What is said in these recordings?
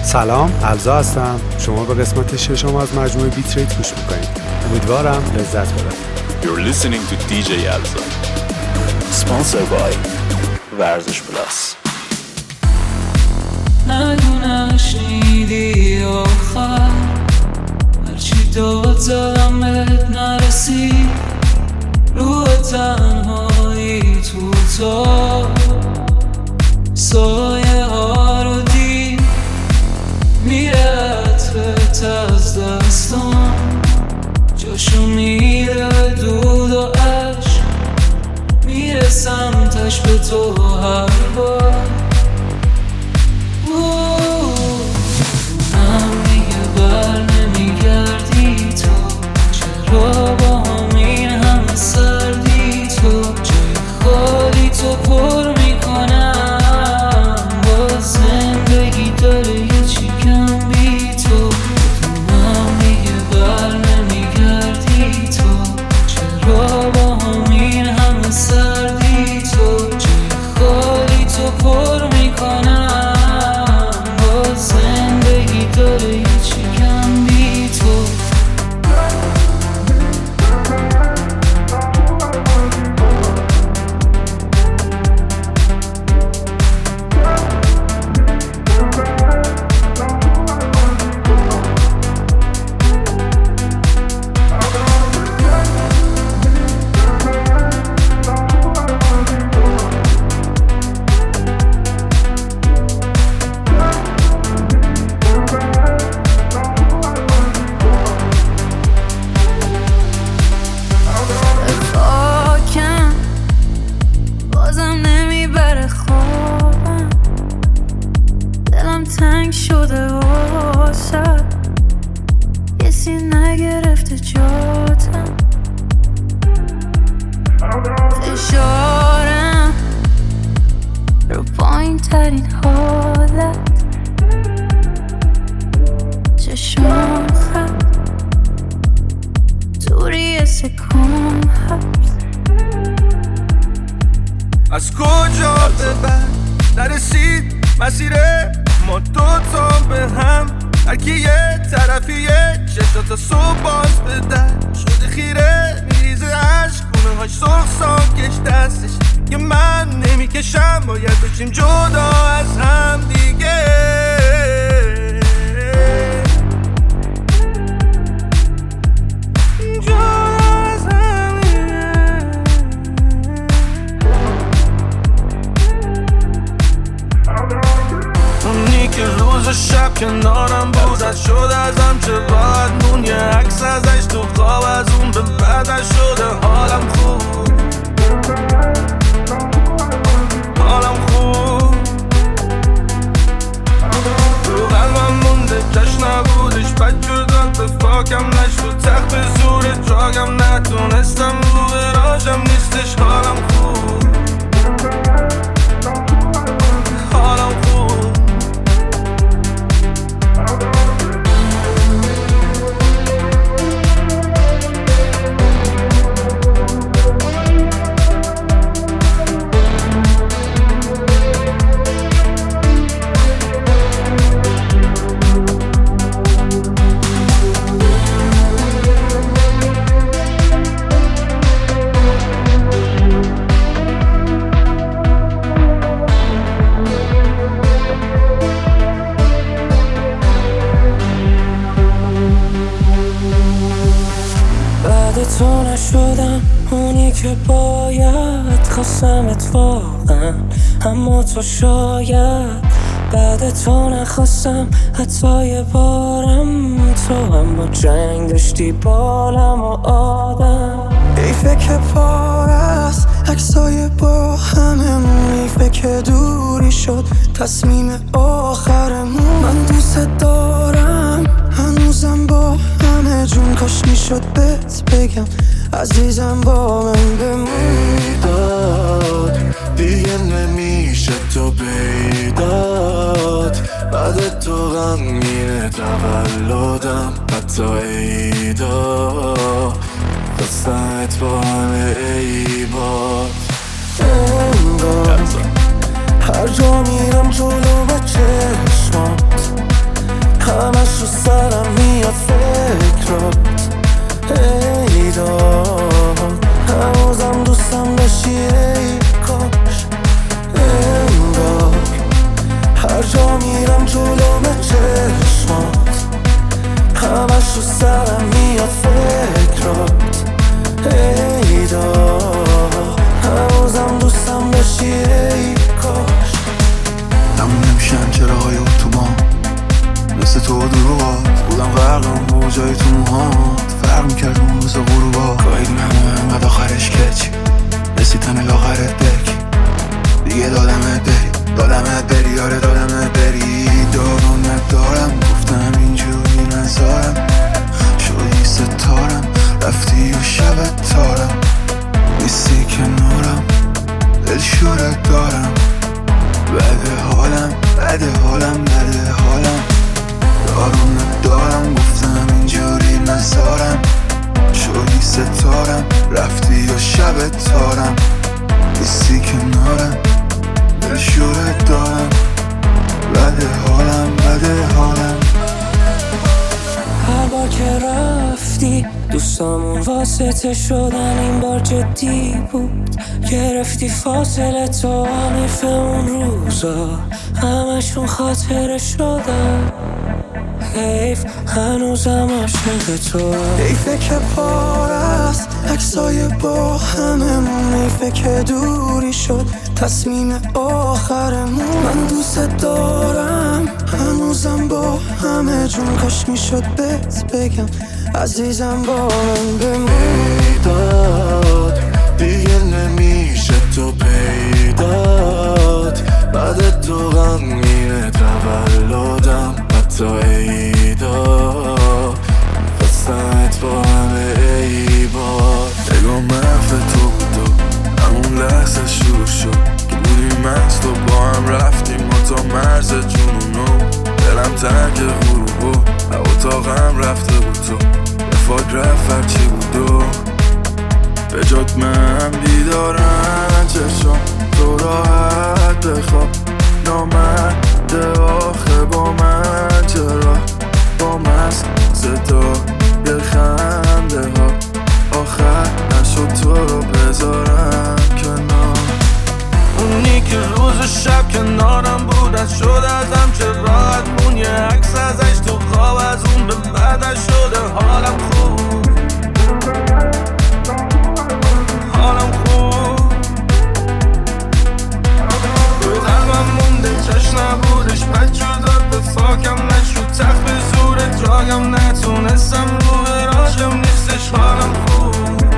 سلام، الزا هستم. شما به قسمت 6 از مجموعه بیت ریت گوش میکنید. امیدوارم لذت ببرید. You're listening to DJ Alza. Sponsored by ورزش پلاس. نگو نشنیدی آخر هرچی داد زدم بهت نرسید روح تنهایی تو تا سایه ها رو دید میره عطرت از دستان جاشو میره دود و عشق میره سمتش به تو هر بار بر نمیگردی تو چرا با همین همه سردی تو جای خالی تو پر میکنم با زندگی داره یه چی کم بی تو بدونم دیگه بر نمیگردی تو چرا با همین همه سردی تو جای خالی تو پر میکنم با زندگی داره یه چی کم بی تو تنگ شده واسه کسی نگرفته جاتم فشارم رو پایین ترین حالت چشم خط توری سکون هست از کجا به بعد نرسید مسیره ما دوتا به هم هرکی یه طرفیه چشاتا صبح باز به در شده خیره میریزه عشق گونه هاش سرخ ساکش دستش که من نمیکشم باید بشیم جدا از هم دیگه که روز و شب کنارم بود شد ازم چه راحت مون یه عکس ازش تو خواب از اون به بعدش شده حالم خوب تو قلبم مونده کش نبودش بد جداد به فاکم نشد تخت به زور جاگم نتونستم رو براجم نیستش حالم خوب تو نشدم اونی که باید خواستم اتفاقا اما تو شاید بعد تو نخواستم حتی یه بارم تو هم با جنگ داشتی بالم و آدم حیفه که پار است عکسای با هممون حیفه که دوری شد تصمیم آخرمون من دوست دارم هنوزم با همه جون کاش میشد بهت بگم عزیزم با من بمون داد دیگه نمیشه تو بیداد بعد تو غمگینه تولدم حتی عیدا دستت با همه عیبات انگار هر جا میرم جلو و چشمات چیه ای کاش تموم نمیشن چراهای اتوبان مثل تو دروغات بودم غرقم موجای تو موهات فرق میکرد اون روز غروبا گاهیدیم همه انقدر آخرش کچ رسیدن لاغرت بک دیگه دادمت بری آره دادمت بری دارم ندارم گفتم اینجوری نزارم شدی ستارم رفتی و شبت تارم نیستی کنارم دل شورت دارم بده حالم دارم ندارم گفتم اینجوری نزارم شدی ستارم رفتی و شبت تارم نیستی کنارم دل شورت دارم بده حالم هر بار که رفتی دوستامون واسطه شدن این بار جدی بود گرفتی فاصله تو حیف اون روزا همشون خاطره شدن حیف هنوزم عاشق تو حیفه که پار است عکسای با هممون حیفه که دوری شد تصمیم آخرمون من دوست دارم هنوزم با همه جون کاش میشد بهت بگم عزیزم با من بمون پیدات دیگه نمیشه تو پیدات بعد تو غمگینه تولدم حتی عیدا خواستمت با همه عیبات نگاه محف تو بود همون لحظه شروع شد که بودیم مست و با هم رفتیم ما تا مرز جنونو دلم تنگ غروبو اتاقم رفته بود تو رفاق رفت هرچی بود و به جات من بیدارم چشم تو راحت بخواب نامرده آخه با من چرا با مست صدا یه خنده ها آخر نشد تو رو بذارم کنار اونی که روز شب کنارم بود از شد ازم چه راحت مون یه عکس ازش تو خواب از اون به بعدش شده حالم خوب روی قلبم مونده چشم نبودش بد شداد به فاکم نشد تخت به زورت راگم نتونستم رو به راجم نیستش حالم خوب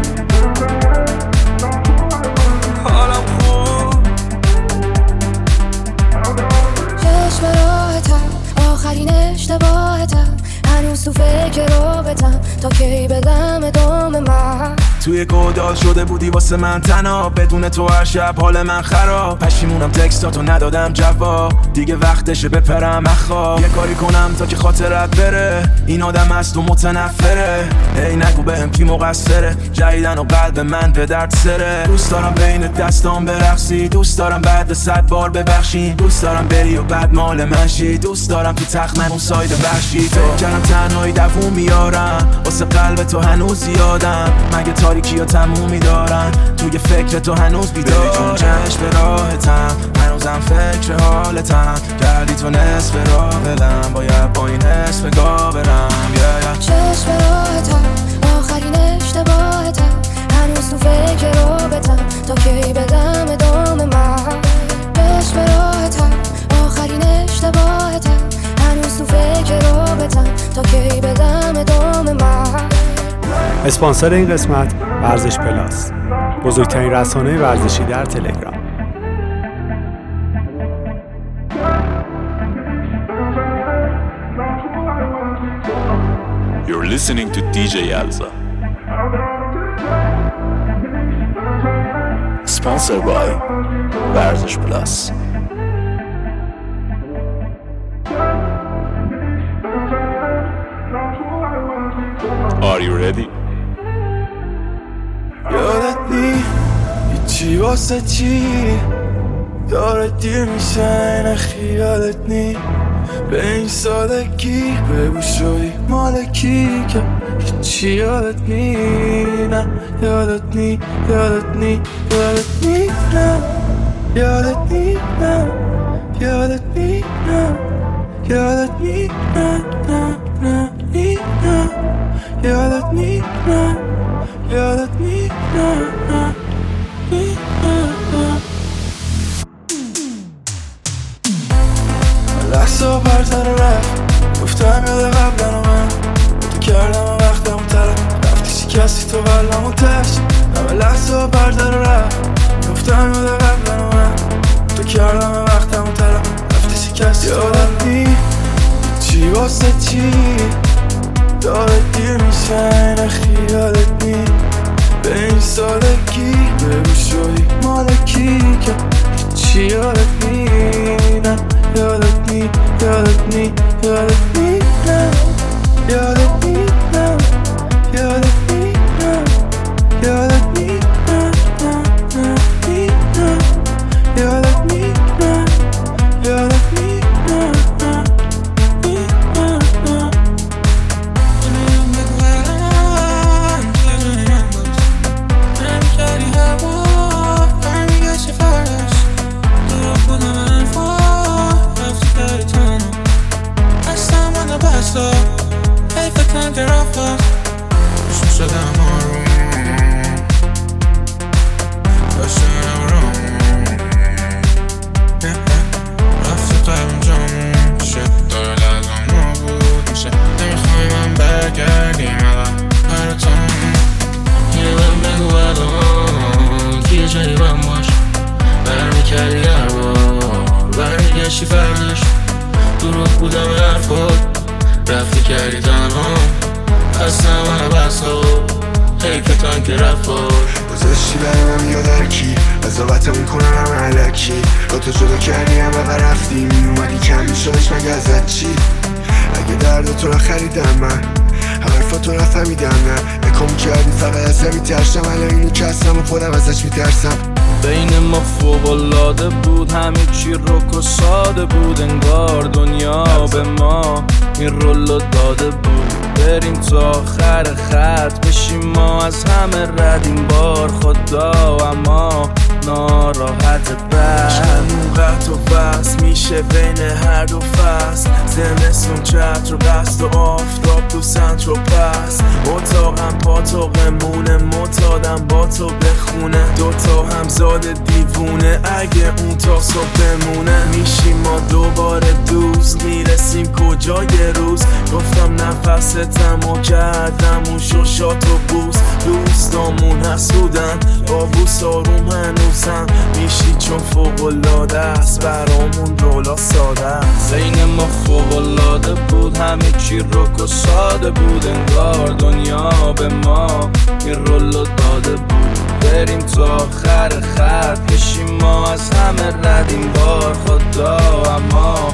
چشم راحتم آخرین اشتباهتم هنوز تو فکر رابطم تا کی بدم ادامه من توی گودال شده بودی واسه من تنها بدون تو هر شب حال من خراب پشیمونم تکستاتو ندادم جواب دیگه وقتشه بپرم اخواب یه کاری کنم تا که خاطرت بره این آدم است و متنفره ای نگو بهم کی مقصره جدیدن و قلب من به درد سره دوست دارم بین دستام برقصی دوست دارم بعد 100 بار ببخشی دوست دارم بری و بعد مال من شی دوست دارم تو تخت من اون ساید وحشی تو کردم تنهایی دووم میارم واسه قلب تو هنوز یادم مگه تاریکی ها تمومی دارن توی فکر تو هنوز بیدارم چون چشم به راحتم هنوزم فکر حالتم کردی تو نصف راه بلم باید با این حس بگاه برم چشم راحتم آخرین اشتباهتم هنوز تو فکر رابطم تا کی بدم ادامه من چشم راحتم آخرین اشتباهتم هنوز تو فکر رابطم تا کی بدم ادامه من اسپانسر این قسمت ورزش پلاس، بزرگترین رسانه ورزشی در تلگرام. You're listening to DJ Yalza. Sponsored by ورزش پلاس. Are you ready? یادت نی هیچی واسه چی داره دیر میشه نخی یادت نی به این سادگی بگو شدی مالکی که هیچی یادت نی نه یادت نی یادت نی یادت نی نه یادت نی نه یادت نی نه یادت نی نه نه نه نی نه یادت نی نه یادت نی نه نه نی نه تو قلبمو تشت همه لحظه ها بردار رفت گفتم یاد قبل من تو کردم وقتمو طرف رفتی شکست یادت نی چی واسه چی داره دیر میشه این خیالت نی به این سادگی بگو شدی مالکی که چی یادت نی نه یادت نی یادت نی یادت نی نه یادت نی نه یادت نی نه یادت نی نه نه نی نه یادت نی نه یادت نی نه رفتی کردی تنها اصلا من بسا حیفتان که رفاش گذاشتی برمم یادرکی قضاوتمون کنن همه علکی با تو جدا کردی همه و رفتی میومدی کم میشدش مگه ازت چی اگه درد تو را خریدم من حرفا تو را فهمیدم نه نکام کردی فقط ازم میترشم الان اینو که هستم و خودم ازش میترسم بین ما فوق‌العاده بود همه چی رک و ساده بود انگار دنیا به ما این رولو داده بود بریم تا آخر خط بشیم ما از همه رد این بار خدا اما ناراحت بس موقت و بس میشه بین هر دو فصل زمستون چتر و قصد و آفتاب تو سنتر و پس اتاقم پاتاقمونه متادم با تو بخونه دوتا همزاد دیوونه اگه اون تا صبح بمونه میشیم ما دوباره دوست میرسیم کجای روز گفتم نفستم و کردم اون شوشات و بوس دوستامون حسودن با بوس آروم هنوزم میشی چون فوق‌العاده است برامون رولا ساده است بین ما فوق‌العاده بود همه چی رک و ساده بود انگار دنیا به ما این رولو داده بود بریم تا آخر خط بشیم ما از همه رد این بار خدا اما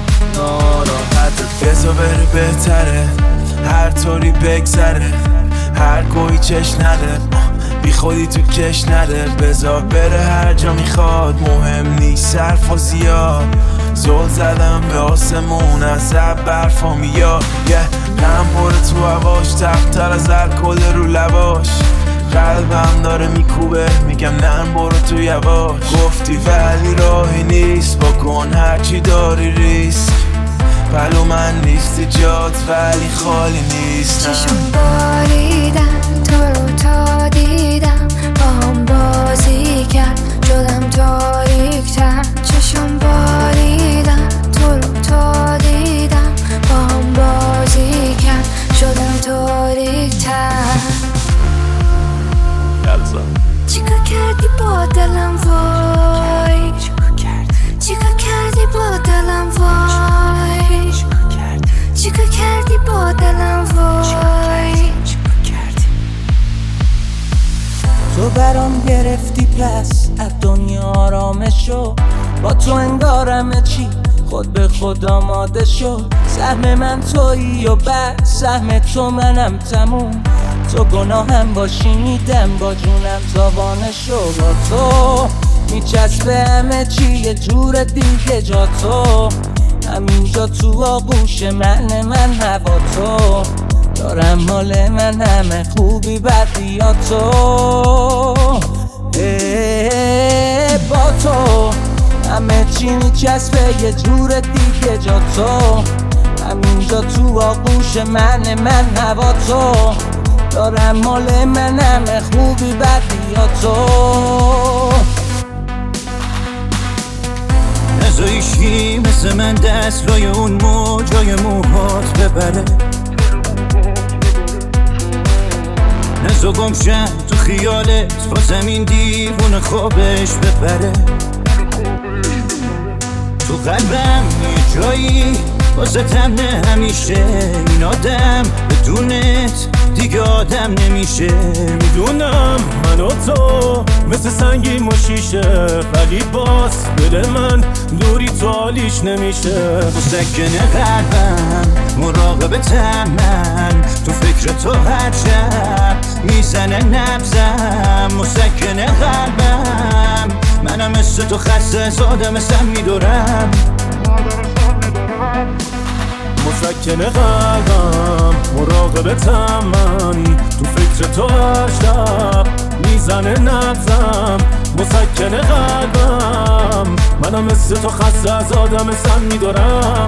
ناراحت بذار بره بهتره هر طوری بگذره هر گویی چش نده بی خودی تو کش نده بذار بره هر جا میخواد مهم نیست حرف و زیاد زل زدم به آسمون از برفا میاد نم بره تو هواش تختر از الکل رو لباش قلبم داره میکوبه میگم نم برو تو یواش گفتی ولی راهی نیست بکن هرچی داری ریسک پلو من نیستی جات ولی خالی نیست چشم باریدم تو رو تا دیدم با هم بازی کرد شدم تاریک‌تر چشم باریدم تو رو تا دیدم با هم بازی کرد شدم تاریک‌تر چیکار کردی با دلم وای چیکار کردی با دلم وای چیکار کردی با دلم وای تو برام گرفتی پس از دنیا آرامش شو با تو انگار همه چی خود به خود آماده شو سهم من تویی و بعد سهم تو منم تموم تو گناهم باشی میدم با جونم تاوانه شو با تو میچسبه همه چی یه جور دیگه جا تو همینجا تو آغوش من هوا تو دارم مال من همه خوبی بدی یا تو با تو همه چی میچسبه یه جور دیگه جا تو همینجا تو آغوش من هوا تو دارم مال من همه خوبی بدی یا تو نزایشی مثل من دست لای اون موجای موهات ببره نزو گمشن تو خیالت با زمین دیوونه خوابش بپره تو قلبم یه جایی واسطم نه همیشه این آدم بدونت دیگه آدم نمیشه میدونم من و تو مثل سنگیم و شیشه ولی باز دل من دوری تو حالیش نمیشه مسکن قلبم مراقبتم من تو فکر تو هر شب میزنه نبزم مسکن قلبم منم مثل تو خسته زاده مثل میدورم مسکن قلبم مراقبتم من تو فکر تو هر شب میزنه نبزم مسکن قلبم منم مثل تو خسته از آدم سن میدارم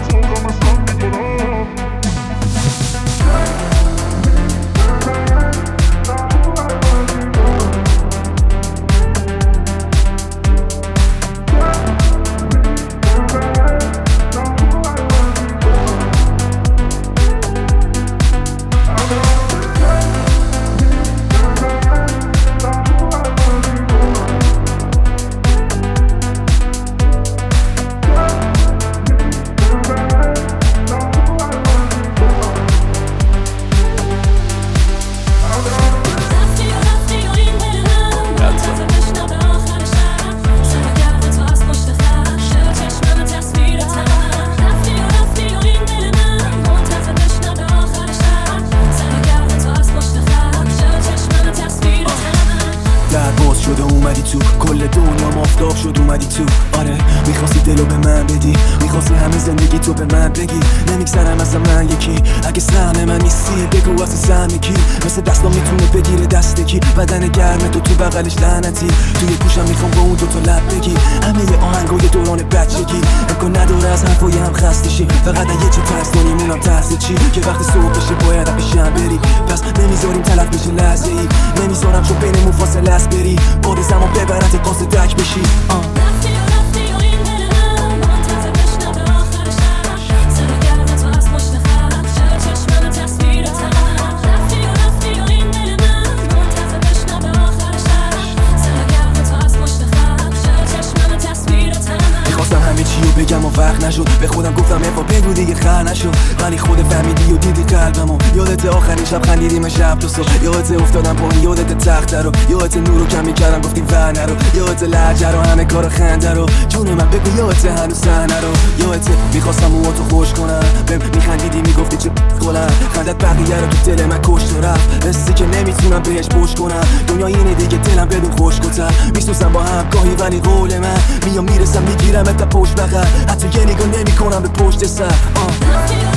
شده اومدی تو کل دنیا مافتاب شد اومدی تو آره میخواستی دلو به من بدی میخواستی همه زندگی تو به من بگی نمیگذرم از من یکی اگه سهم من نیستی بگو واسه سهم کی مثل دستم میتونه بگیره دست کی بدن گرم تو بغلش لعنتی توی گوشم میخوام با اون تو لب بگی همه آهنگای دوران بچگی امکان نداره از حرفای هم خسته شی فقط یه چی ترس کنی مونم ترس چی که وقتی صبح بشه باید بشم بری پس نمیذاریم تلف بشه لحظه ای نمیذارم چون بینمون فاصله است بری بعد زمان ببرت قاصد دک بشی همه چیو بگم و وقت نشد به خودم گفتم افا بگو دیگه خر نشد ولی خود فهمیدی و دیدی قلبمو یادت آخرین شب خندیدیم شب تا صبح یادت افتادم پایین یادت تخت رو یادت نورو کم میکردم گفتی ور نرو یادت لهجه رو همه کار خنده رو جون من بگو یادت هنوز صحنه رو یادت میخواستم موها تو خوش کنم بهم میخندیدی میگفتی چه گلم خندت بقیه رو تو دل من کشت و رفت حسی که نمیتونم بهش پشت کنم دنیا اینه دیگه دلم بدون خوشگل‌تر میسوزم با هم گاهی ولی قول من میام میرسم میگیرم تا پشت بغل حتی یه نگاه نمی‌کنم به پشت سر